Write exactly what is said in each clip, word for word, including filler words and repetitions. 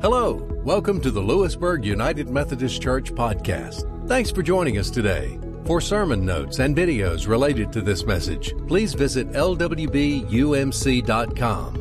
Hello, welcome to the Lewisburg United Methodist Church podcast. Thanks for joining us today. For sermon notes and videos related to this message, please visit L W B U M C dot com.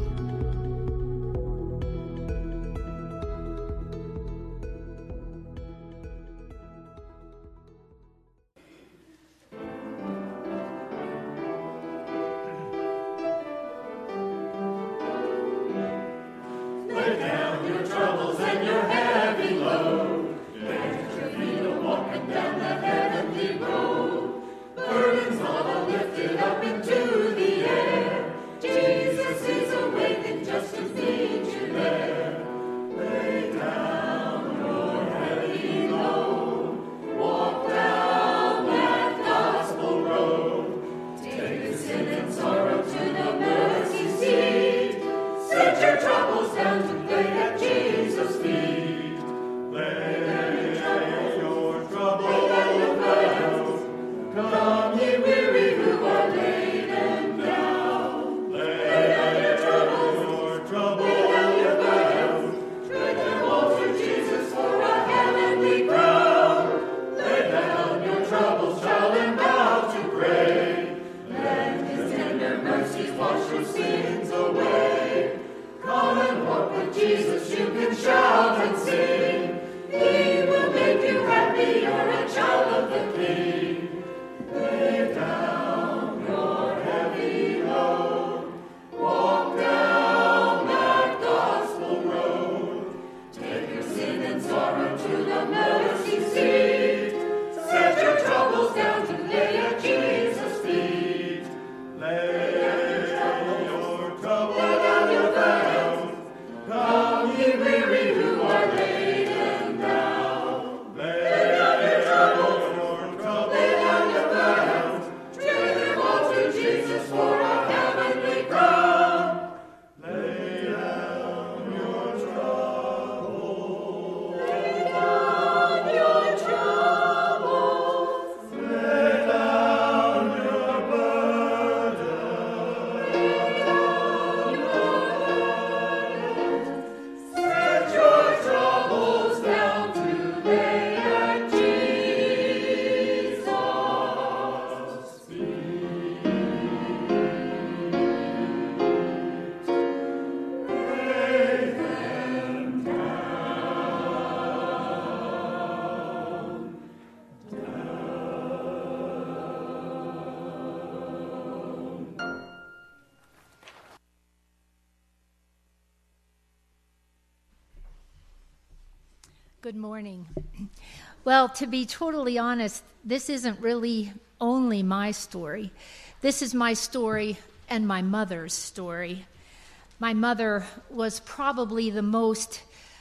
Good morning. Well, to be totally honest, this isn't really only my story. This is my story and my mother's story. My mother was probably the most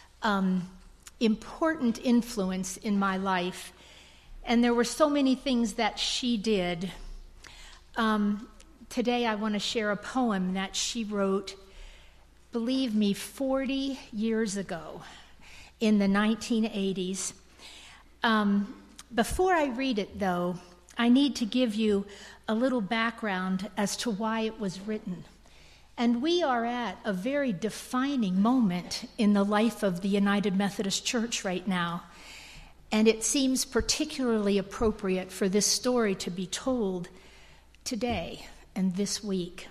um, important influence in my life, and there were so many things that she did. Um, today I want to share a poem that she wrote, believe me, forty years ago. In the nineteen eighties. Um, before I read it, though, I need to give you a little background as to why it was written. And we are at a very defining moment in the life of the United Methodist Church right now. And it seems particularly appropriate for this story to be told today and this week.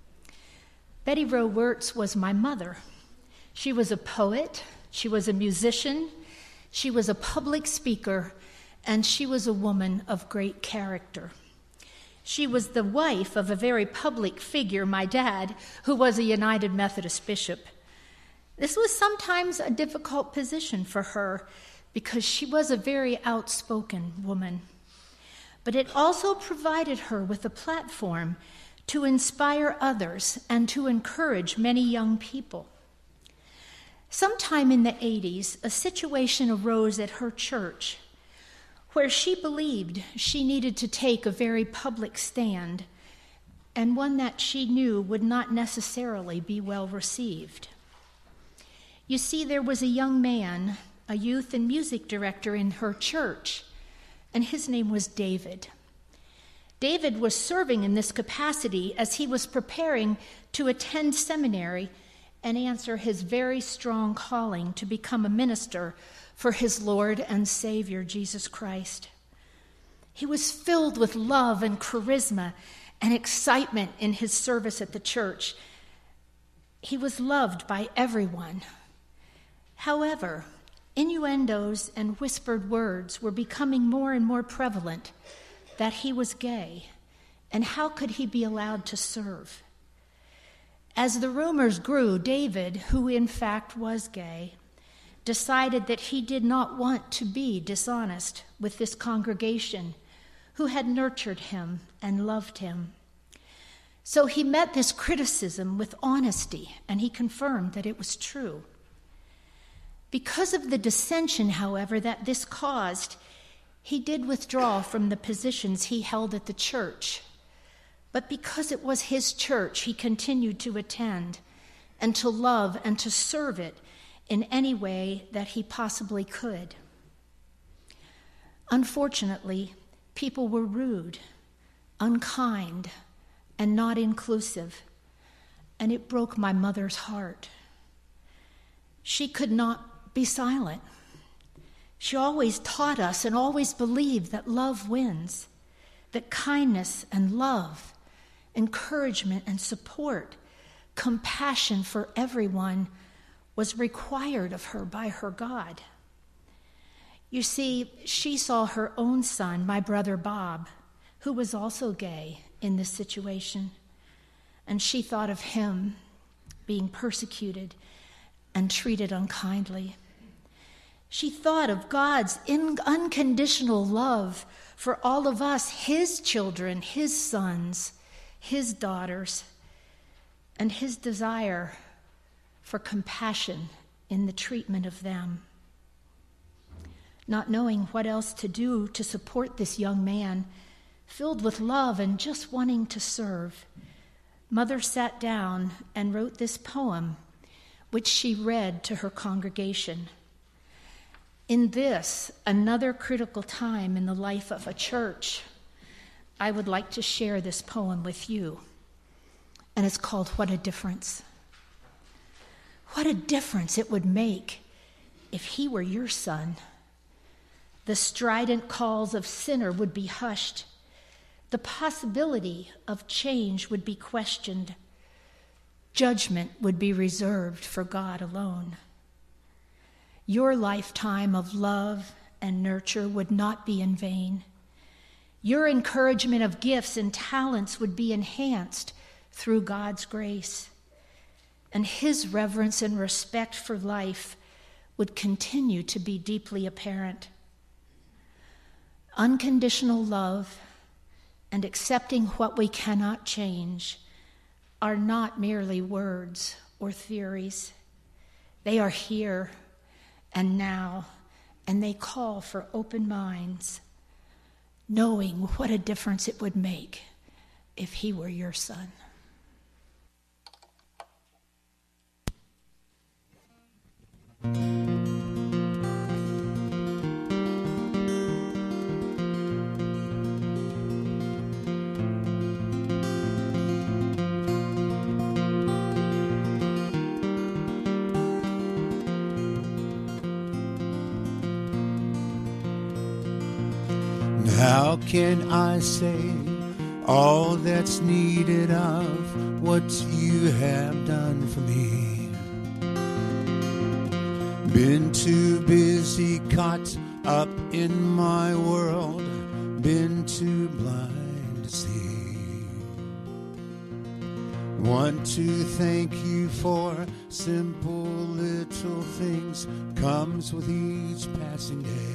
Betty Rowe Wirtz was my mother. She was a poet. She was a musician, she was a public speaker, and she was a woman of great character. She was the wife of a very public figure, my dad, who was a United Methodist bishop. This was sometimes a difficult position for her because she was a very outspoken woman. But it also provided her with a platform to inspire others and to encourage many young people. Sometime in the eighties, a situation arose at her church where she believed she needed to take a very public stand, and one that she knew would not necessarily be well received. You see, there was a young man, a youth and music director in her church, and his name was David. David was serving in this capacity as he was preparing to attend seminary and answer his very strong calling to become a minister for his Lord and Savior, Jesus Christ. He was filled with love and charisma and excitement in his service at the church. He was loved by everyone. However, innuendos and whispered words were becoming more and more prevalent that he was gay, and how could he be allowed to serve? As the rumors grew, David, who in fact was gay, decided that he did not want to be dishonest with this congregation who had nurtured him and loved him. So he met this criticism with honesty, and he confirmed that it was true. Because of the dissension, however, that this caused, he did withdraw from the positions he held at the church. But because it was his church, he continued to attend and to love and to serve it in any way that he possibly could. Unfortunately, people were rude, unkind, and not inclusive, and it broke my mother's heart. She could not be silent. She always taught us and always believed that love wins, that kindness and love, encouragement and support, compassion for everyone was required of her by her God. You see, she saw her own son, my brother Bob, who was also gay in this situation, and she thought of him being persecuted and treated unkindly. She thought of God's in- unconditional love for all of us, his children, his sons, his daughters, and his desire for compassion in the treatment of them. Not knowing what else to do to support this young man, filled with love and just wanting to serve, Mother sat down and wrote this poem, which she read to her congregation. In this, another critical time in the life of a church, I would like to share this poem with you, and it's called What a Difference. What a difference it would make if he were your son. The strident calls of sinner would be hushed. The possibility of change would be questioned. Judgment would be reserved for God alone. Your lifetime of love and nurture would not be in vain. Your encouragement of gifts and talents would be enhanced through God's grace. And his reverence and respect for life would continue to be deeply apparent. Unconditional love and accepting what we cannot change are not merely words or theories. They are here and now, and they call for open minds, knowing what a difference it would make if he were your son. How can I say all that's needed of what you have done for me? Been too busy, caught up in my world, been too blind to see. Want to thank you for simple little things, comes with each passing day.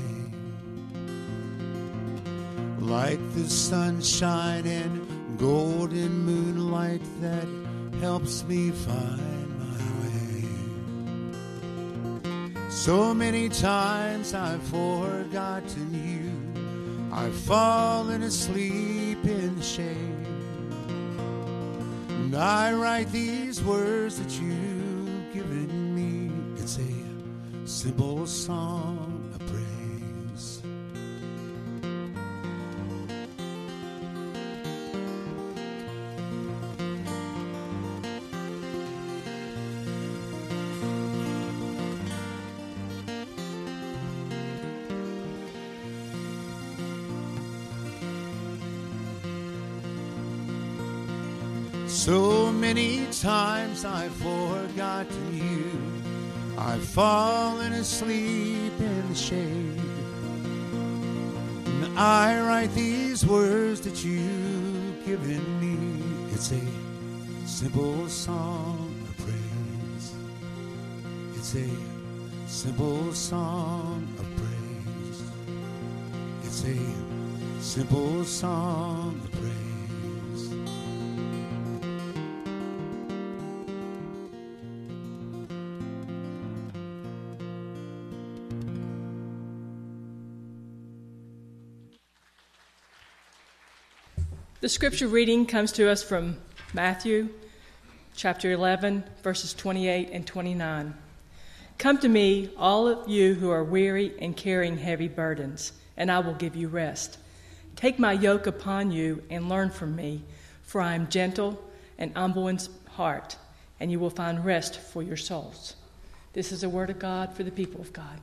Like the sunshine and golden moonlight that helps me find my way. So many times I've forgotten you, I've fallen asleep in the shade. And I write these words that you've given me. It's a simple song of praise. So many times I've forgotten you. I've fallen asleep in the shade. And I write these words that you've given me. It's a simple song of praise. It's a simple song of praise. It's a simple song of praise. The scripture reading comes to us from Matthew chapter eleven, verses twenty-eight and twenty-nine. Come to me, all of you who are weary and carrying heavy burdens, and I will give you rest. Take my yoke upon you and learn from me, for I am gentle and humble in heart, and you will find rest for your souls. This is the word of God for the people of God.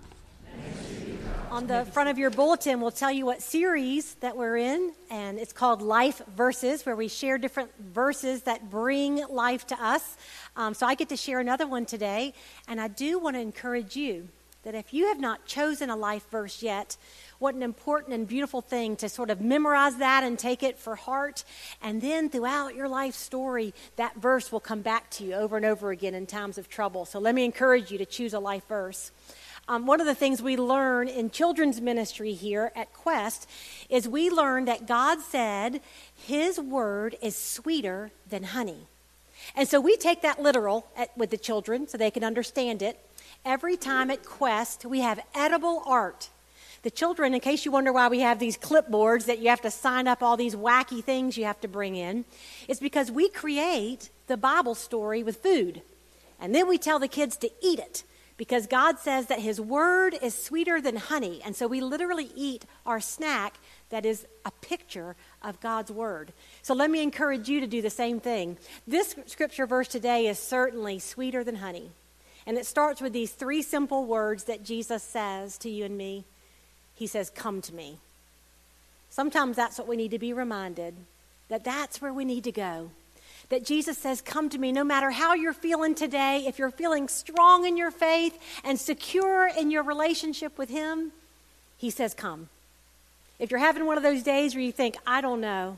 On the front of your bulletin, we'll tell you what series that we're in, and it's called Life Verses, where we share different verses that bring life to us. Um, so I get to share another one today, and I do want to encourage you that if you have not chosen a life verse yet, what an important and beautiful thing to sort of memorize that and take it for heart, and then throughout your life story, that verse will come back to you over and over again in times of trouble. So let me encourage you to choose a life verse. Um, one of the things we learn in children's ministry here at Quest is we learn that God said his word is sweeter than honey. And so we take that literal at, with the children so they can understand it. Every time at Quest, we have edible art. The children, in case you wonder why we have these clipboards that you have to sign up all these wacky things you have to bring in, it's because we create the Bible story with food. And then we tell the kids to eat it. Because God says that his word is sweeter than honey. And so we literally eat our snack that is a picture of God's word. So let me encourage you to do the same thing. This scripture verse today is certainly sweeter than honey. And it starts with these three simple words that Jesus says to you and me. He says, come to me. Sometimes that's what we need to be reminded, that that's where we need to go. That Jesus says, come to me no matter how you're feeling today. If you're feeling strong in your faith and secure in your relationship with him, he says, come. If you're having one of those days where you think, I don't know,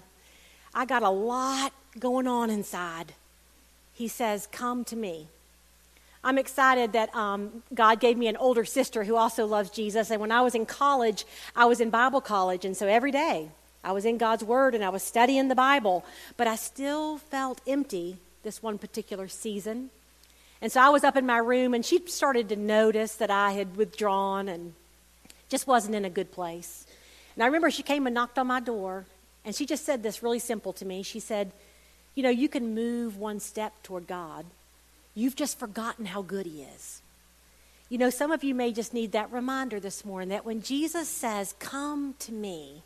I got a lot going on inside, he says, come to me. I'm excited that um, God gave me an older sister who also loves Jesus. And when I was in college, I was in Bible college. And so every day, I was in God's Word and I was studying the Bible, but I still felt empty this one particular season. And so I was up in my room and she started to notice that I had withdrawn and just wasn't in a good place. And I remember she came and knocked on my door and she just said this really simple to me. She said, you know, you can move one step toward God. You've just forgotten how good he is. You know, some of you may just need that reminder this morning that when Jesus says, come to me,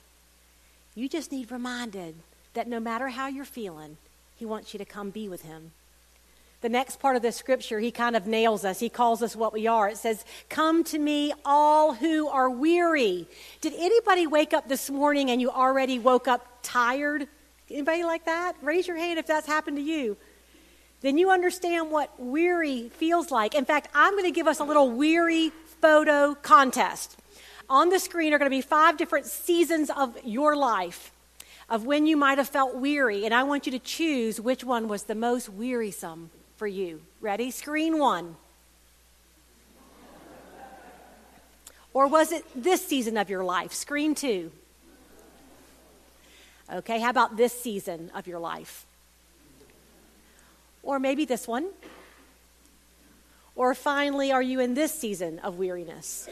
you just need reminded that no matter how you're feeling, he wants you to come be with him. The next part of the scripture, he kind of nails us. He calls us what we are. It says, come to me, all who are weary. Did anybody wake up this morning and you already woke up tired? Anybody like that? Raise your hand if that's happened to you. Then you understand what weary feels like. In fact, I'm going to give us a little weary photo contest. On the screen are going to be five different seasons of your life of when you might have felt weary, and I want you to choose which one was the most wearisome for you. Ready? Screen one. Or was it this season of your life? Screen two. Okay, how about this season of your life? Or maybe this one. Or finally, are you in this season of weariness?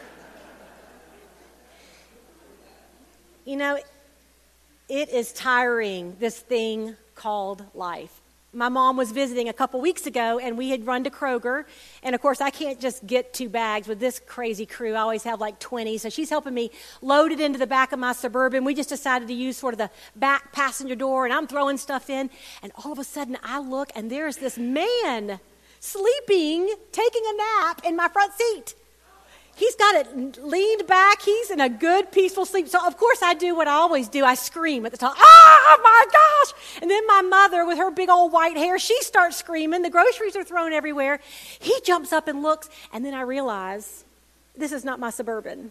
You know, it is tiring, this thing called life. My mom was visiting a couple weeks ago, and we had run to Kroger. And, of course, I can't just get two bags with this crazy crew. I always have like twenty. So she's helping me load it into the back of my Suburban. We just decided to use sort of the back passenger door, and I'm throwing stuff in. And all of a sudden, I look, and there's this man sleeping, taking a nap in my front seat. He's got it leaned back. He's in a good, peaceful sleep. So, of course, I do what I always do. I scream at the top, oh, my gosh. And then my mother, with her big old white hair, she starts screaming. The groceries are thrown everywhere. He jumps up and looks, and then I realize this is not my Suburban.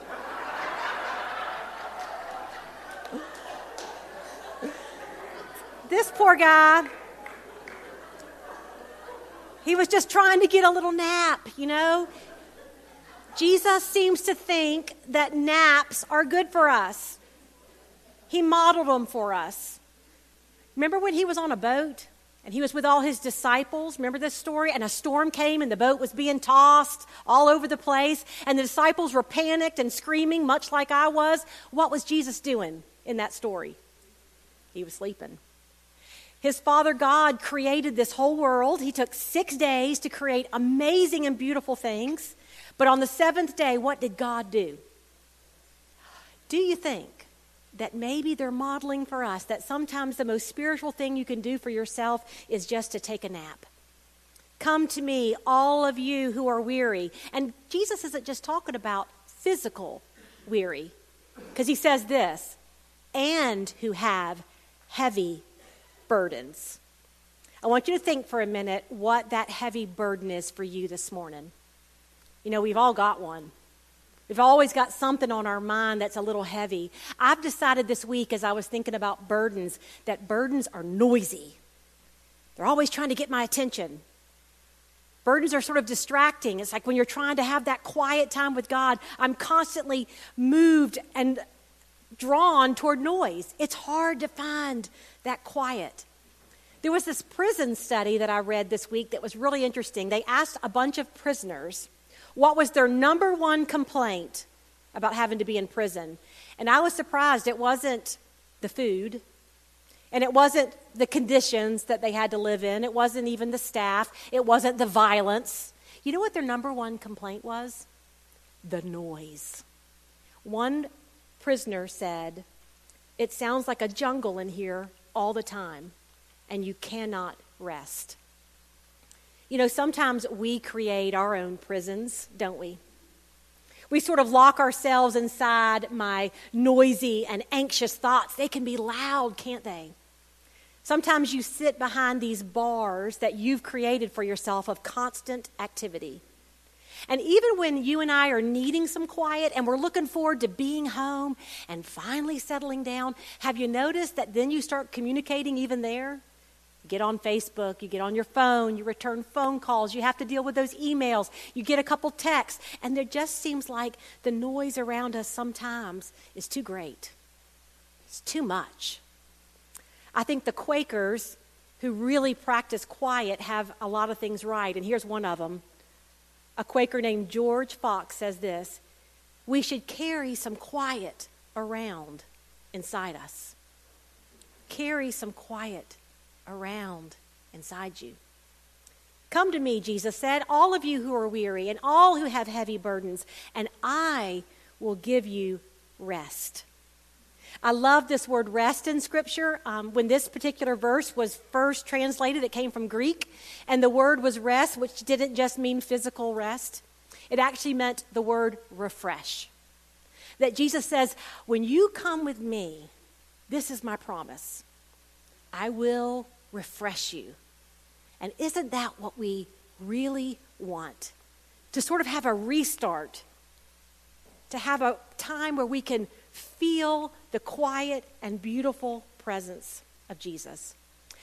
This poor guy, he was just trying to get a little nap, you know. Jesus seems to think that naps are good for us. He modeled them for us. Remember when he was on a boat and he was with all his disciples? Remember this story? And a storm came and the boat was being tossed all over the place. And the disciples were panicked and screaming, much like I was. What was Jesus doing in that story? He was sleeping. His Father God created this whole world. He took six days to create amazing and beautiful things. But on the seventh day, what did God do? Do you think that maybe they're modeling for us that sometimes the most spiritual thing you can do for yourself is just to take a nap? Come to me, all of you who are weary. And Jesus isn't just talking about physical weary, because he says this, and who have heavy burdens. I want you to think for a minute what that heavy burden is for you this morning. You know, we've all got one. We've always got something on our mind that's a little heavy. I've decided this week, as I was thinking about burdens, that burdens are noisy. They're always trying to get my attention. Burdens are sort of distracting. It's like when you're trying to have that quiet time with God, I'm constantly moved and drawn toward noise. It's hard to find that quiet. There was this prison study that I read this week that was really interesting. They asked a bunch of prisoners what was their number one complaint about having to be in prison. And I was surprised it wasn't the food, and it wasn't the conditions that they had to live in. It wasn't even the staff. It wasn't the violence. You know what their number one complaint was? The noise. One prisoner said, "It sounds like a jungle in here all the time, and you cannot rest." You know, sometimes we create our own prisons, don't we? We sort of lock ourselves inside my noisy and anxious thoughts. They can be loud, can't they? Sometimes you sit behind these bars that you've created for yourself of constant activity. And even when you and I are needing some quiet and we're looking forward to being home and finally settling down, have you noticed that then you start communicating even there? You get on Facebook, you get on your phone, you return phone calls, you have to deal with those emails, you get a couple texts, and there just seems like the noise around us sometimes is too great. It's too much. I think the Quakers who really practice quiet have a lot of things right, and here's one of them. A Quaker named George Fox says this: we should carry some quiet around inside us. Carry some quiet around inside you. Come to me, Jesus said, all of you who are weary and all who have heavy burdens, and I will give you rest. I love this word rest in Scripture. Um, when this particular verse was first translated, it came from Greek, and the word was rest, which didn't just mean physical rest. It actually meant the word refresh. That Jesus says, when you come with me, this is my promise. I will refresh you. And isn't that what we really want? To sort of have a restart. To have a time where we can feel the quiet and beautiful presence of Jesus.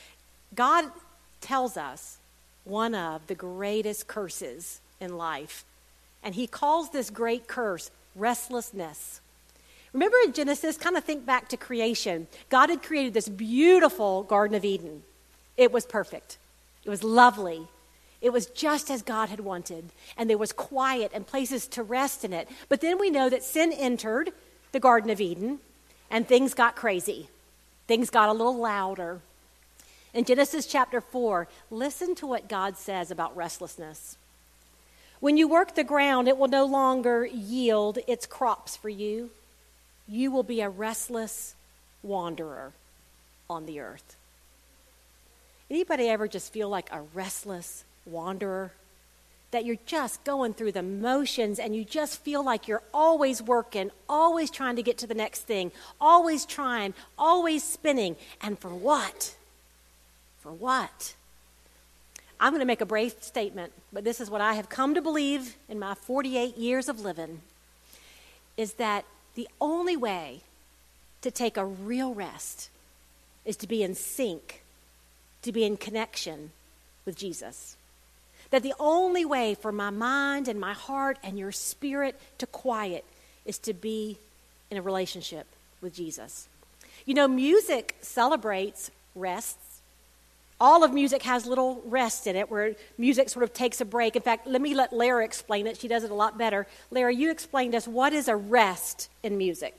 God tells us one of the greatest curses in life. And he calls this great curse restlessness. Remember in Genesis, kind of think back to creation. God had created this beautiful Garden of Eden. It was perfect. It was lovely. It was just as God had wanted. And there was quiet and places to rest in it. But then we know that sin entered the Garden of Eden, and things got crazy. Things got a little louder. In Genesis chapter four, listen to what God says about restlessness. When you work the ground, it will no longer yield its crops for you. You will be a restless wanderer on the earth. Anybody ever just feel like a restless wanderer? that you're just going through the motions and you just feel like you're always working, always trying to get to the next thing, always trying, always spinning. And for what? For what? I'm going to make a brave statement, but this is what I have come to believe in my forty-eight years of living, is that the only way to take a real rest is to be in sync, to be in connection with Jesus. That the only way for my mind and my heart and your spirit to quiet is to be in a relationship with Jesus. You know, music celebrates rests. All of music has little rest in it where music sort of takes a break. In fact, let me let Lara explain it. She does it a lot better. Lara, you explain to us, what is a rest in music?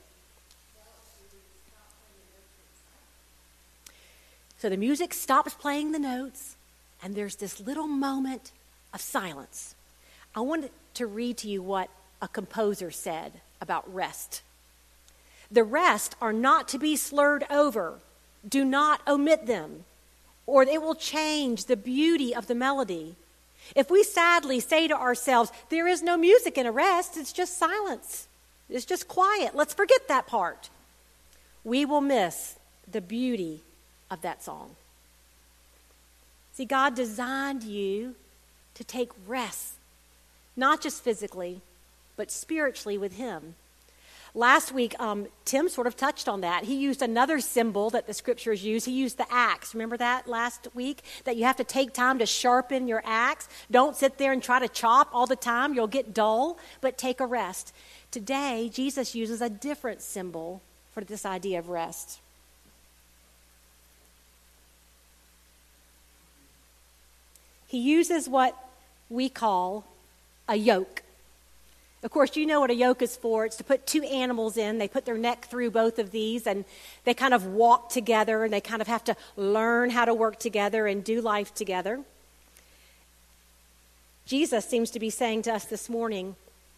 So the music stops playing the notes, and there's this little moment of silence. I wanted to read to you what a composer said about rest. The rest are not to be slurred over. Do not omit them, or it will change the beauty of the melody. If we sadly say to ourselves, there is no music in a rest, it's just silence, it's just quiet, let's forget that part, we will miss the beauty of that song. See, God designed you to take rest, not just physically, but spiritually with Him. Last week, um, Tim sort of touched on that. He used another symbol that the scriptures use. He used the axe. Remember that last week? That you have to take time to sharpen your axe. Don't sit there and try to chop all the time. You'll get dull, but take a rest. Today, Jesus uses a different symbol for this idea of rest. He uses what we call a yoke. Of course, you know what a yoke is for. It's to put two animals in. They put their neck through both of these, and they kind of walk together, and they kind of have to learn how to work together and do life together. Jesus seems to be saying to us this morning,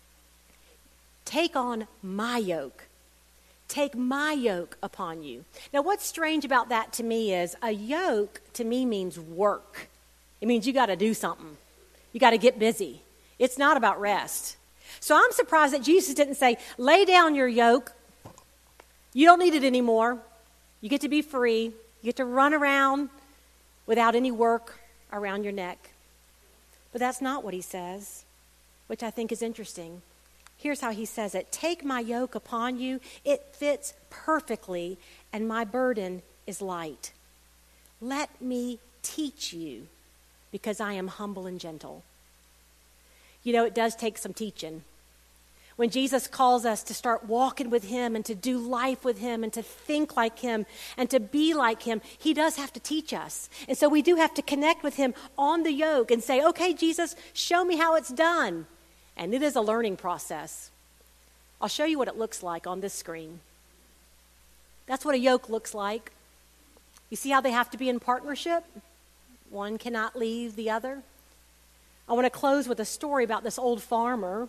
take on my yoke. Take my yoke upon you. Now, what's strange about that to me is a yoke to me means work. It means you got to do something. You got to get busy. It's not about rest. So I'm surprised that Jesus didn't say, lay down your yoke. You don't need it anymore. You get to be free. You get to run around without any work around your neck. But that's not what he says, which I think is interesting. Here's how he says it. Take my yoke upon you. It fits perfectly, and my burden is light. Let me teach you, because I am humble and gentle. You know, it does take some teaching. When Jesus calls us to start walking with him and to do life with him and to think like him and to be like him, he does have to teach us. And so we do have to connect with him on the yoke and say, okay, Jesus, show me how it's done. And it is a learning process. I'll show you what it looks like on this screen. That's what a yoke looks like. You see how they have to be in partnership? One cannot leave the other. I want to close with a story about this old farmer.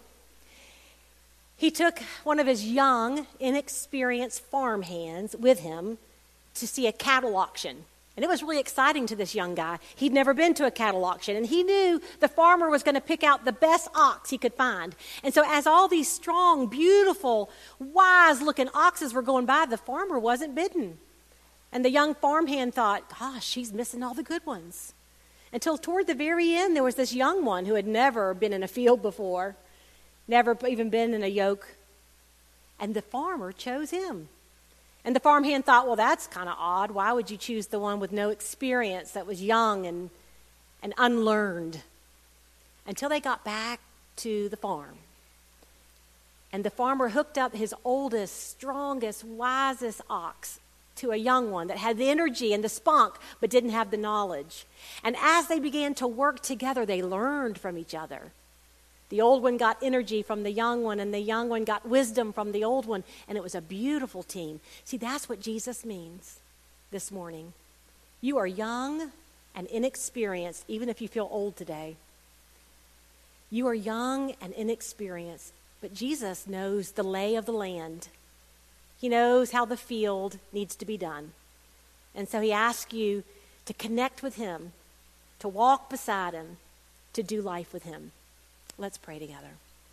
He took one of his young, inexperienced farm hands with him to see a cattle auction. And it was really exciting to this young guy. He'd never been to a cattle auction, and he knew the farmer was going to pick out the best ox he could find. And so as all these strong, beautiful, wise-looking oxes were going by, the farmer wasn't bidding. And the young farmhand thought, gosh, she's missing all the good ones. Until toward the very end, there was this young one who had never been in a field before, never even been in a yoke. And the farmer chose him. And the farmhand thought, well, that's kind of odd. Why would you choose the one with no experience that was young and, and unlearned? Until they got back to the farm. And the farmer hooked up his oldest, strongest, wisest ox to a young one that had the energy and the spunk, but didn't have the knowledge. And as they began to work together, they learned from each other. The old one got energy from the young one, and the young one got wisdom from the old one, and it was a beautiful team. See, that's what Jesus means this morning. You are young and inexperienced, even if you feel old today. You are young and inexperienced, but Jesus knows the lay of the land. He knows how the field needs to be done. And so he asks you to connect with him, to walk beside him, to do life with him. Let's pray together.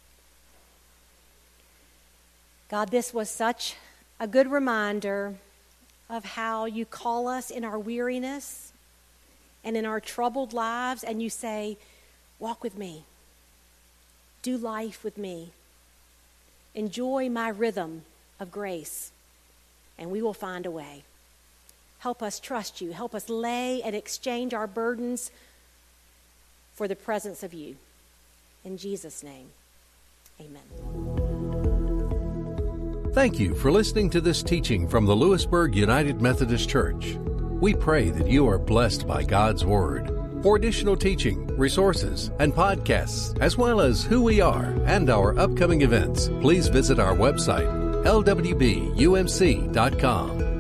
God, this was such a good reminder of how you call us in our weariness and in our troubled lives, and you say, walk with me. Do life with me. Enjoy my rhythm of grace, and we will find a way. Help us trust you. Help us lay and exchange our burdens for the presence of you. In Jesus' name, amen. Thank you for listening to this teaching from the Lewisburg United Methodist Church. We pray that you are blessed by God's Word. For additional teaching, resources, and podcasts, as well as who we are and our upcoming events, please visit our website, L W B U M C dot com.